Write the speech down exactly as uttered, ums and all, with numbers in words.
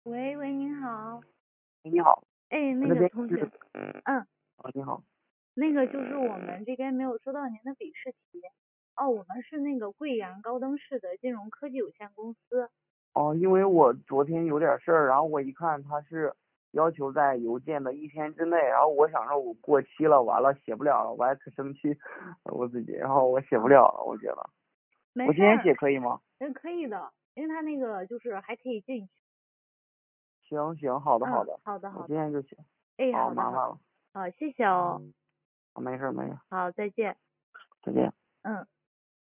喂喂，您好。 你好， 哎，那我这边是， 个同学，嗯， 哦，你好。 那个就是我们这边没有收到您的笔试题。哦，我们是那个贵阳高登市的金融科技有限公司。 哦，因为我昨天有点事儿，然后我一看他是要求在邮件的一天之内，然后我想说我过期了，完了写不了了，我还可生气我自己，然后我写不啊， 了了，我觉得我今天没事儿， 写可以吗？ 嗯，可以的，因为他那个就是还可以进去。 行行，好的好嗯， 的，我好的好的。 今天就写。 哎， 好， 好的好的。 麻烦了。 好，谢谢哦。 没事没事， 好，再见。 再见。 嗯。